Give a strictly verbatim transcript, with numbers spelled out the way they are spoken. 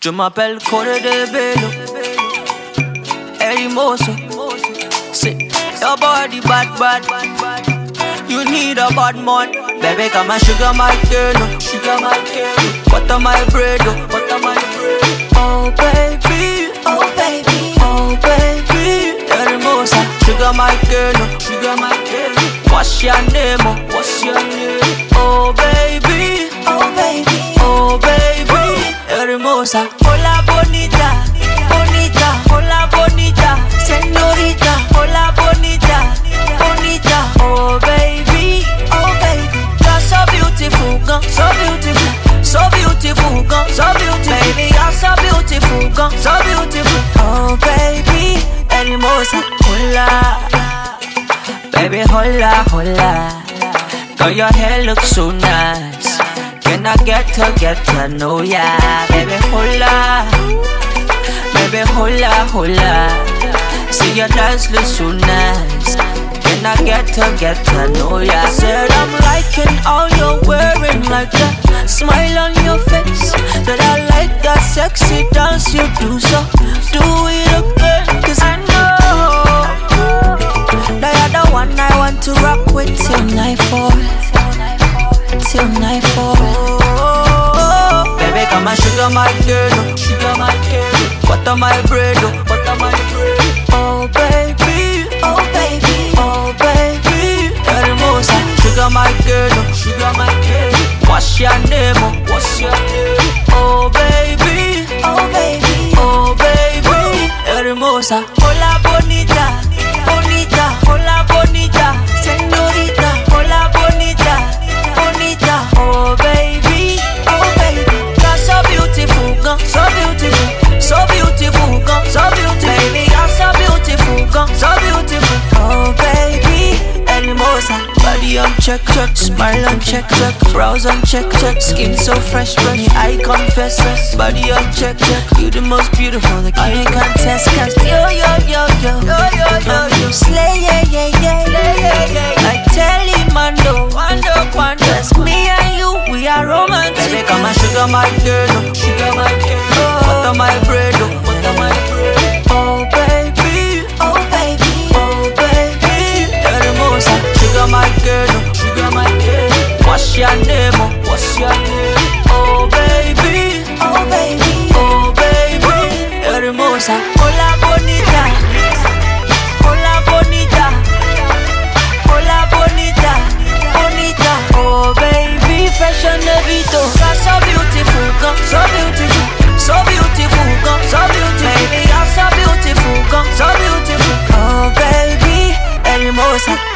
Je m'appelle Code de Bello, Hermoso. Say, your body bad, bad. You need a bad man. Baby, come and sugar my girl, sugar my girl. Butter my bread, butter my bread. Oh baby, oh baby, oh baby, Hermosa. Sugar my girl, sugar my girl. What's your name? What's your name? Oh baby, oh baby, oh baby, Hermosa. Hola bonita, bonita, hola bonita, señorita. Hola bonita, bonita. Oh baby, oh baby. You're so beautiful, girl, so beautiful, so beautiful, girl, so beautiful. Baby, you're so beautiful, girl, so beautiful. Oh baby, Hermosa. Hola, baby, hola, hola. Girl, your hair looks so nice. Can I get to get to know ya? Baby, hola, baby, hola, hola. See your dance looks so nice. Can I get to get to know ya? Said I'm liking all you're wearing, like that smile on your face. Said I like that sexy dance you do, so do it again. Cause I know that you're the one I want to rock with till nightfall, till nightfall. Oh, baby, come and sugar my girl, sugar my girl. Butter my bread, butter my bread. Oh baby, oh baby, oh baby, Hermosa. Sugar my girl, sugar my girl. What's your name? What's your name? Oh baby, oh baby, oh baby, Hermosa. Hola bonita, bonita, hola bonita, señorita. Hola bonita, bonita. Oh baby, oh baby. You're so beautiful, girl, so beautiful, so beautiful, girl, so beautiful. Baby, you're so beautiful, girl, so beautiful. Oh baby, Hermosa. Body on check, check, smile on check, check, brows on check, check, skin so fresh, fresh. I confess, body on check, check. You the most beautiful, the king in contest. Cause yo, yo, yo, yo, yo, yo, yo, you slay, yeah, yeah, yeah, yeah, yeah. Like Telemando, Wando, Wando. Just me and you, we are romantic. Baby, come and sugar my girl, sugar my girl. Butter my bread, butter my bread. Oh baby, oh baby, oh baby, Hermosa. Sugar my girl, sugar my girl. What's your name? What's your name? Oh baby, oh baby, oh baby, Hermosa. Hola bonita, hola bonita, hola bonita, bonita. Oh baby, fresh on the beat. You're so beautiful, girl, so beautiful, so beautiful, girl, so beautiful. Baby, you're so beautiful, girl, so beautiful. Oh baby, Hermosa.